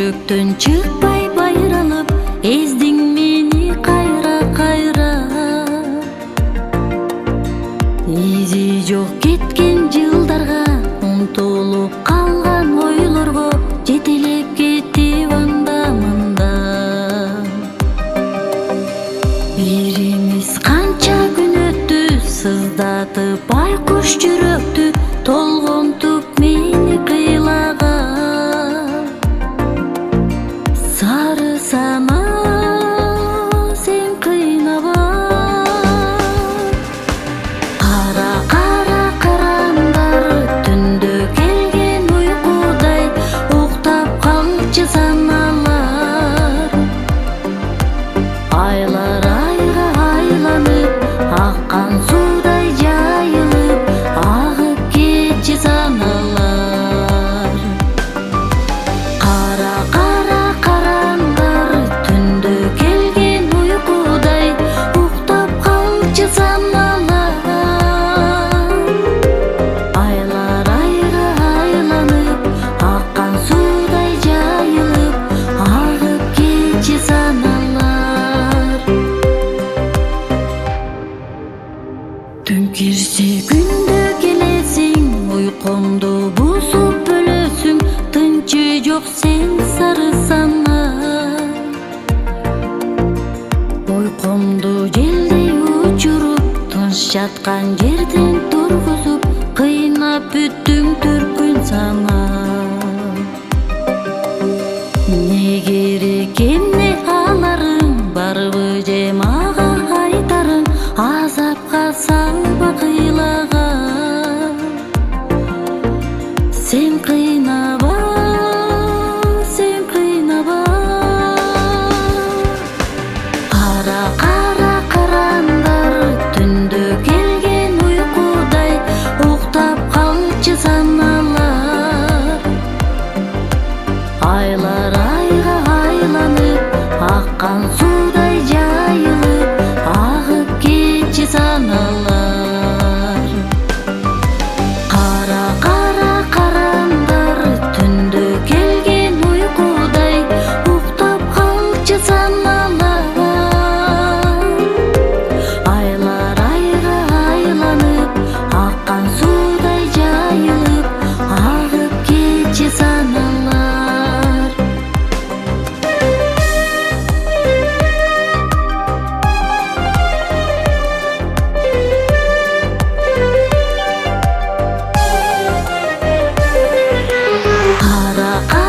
жүрөктөн чыкпай байралып, эздиң мени кайра кайра. Изи жок кеткен жылдарга, умтулуп калган ойлорго жетелеп кетип анда мында. Бирибиз канча күн өттү, сыздатып байкуш жүрөктү, толгонтуп мени кыйлаган. Сары сама сен кыйнаба, кара кара карандар түндө келген уйкудай, уктап калчы саналар. Айлар айга айланып, аккан суудай жайылып, агып кетчү саналар. Кара кара карандар түндө келген уйкудай, уктап калчы саналар. Айлар айга айланып, аккан суудай жайылып, агып кетчү саналар. Түн кирсе күндө келесиң, уйкумду бузуп бөлөсүң, тынчы жок сен сары сана. Уйкумду желдей учуруп, тыныч жаткан жерден тургузуп, кыйнап бүттүң түркүн сана. Не керек эмне аларың, барбы же мага айтарың, азапка салба кыйлаган. Сен кыйнаба, сен кыйнаба. Кара кара карандар түндө келген уйкудай, уктап калчы саналар. Айлар айга айланып, аккан суудай жайылып, агып кетчү саналар. Кара кара карандар түндө келген уйкудай, уктап калчы саналар. Айлар айга айланып, аккан суудай жайылып, агып кетчү саналар. Кара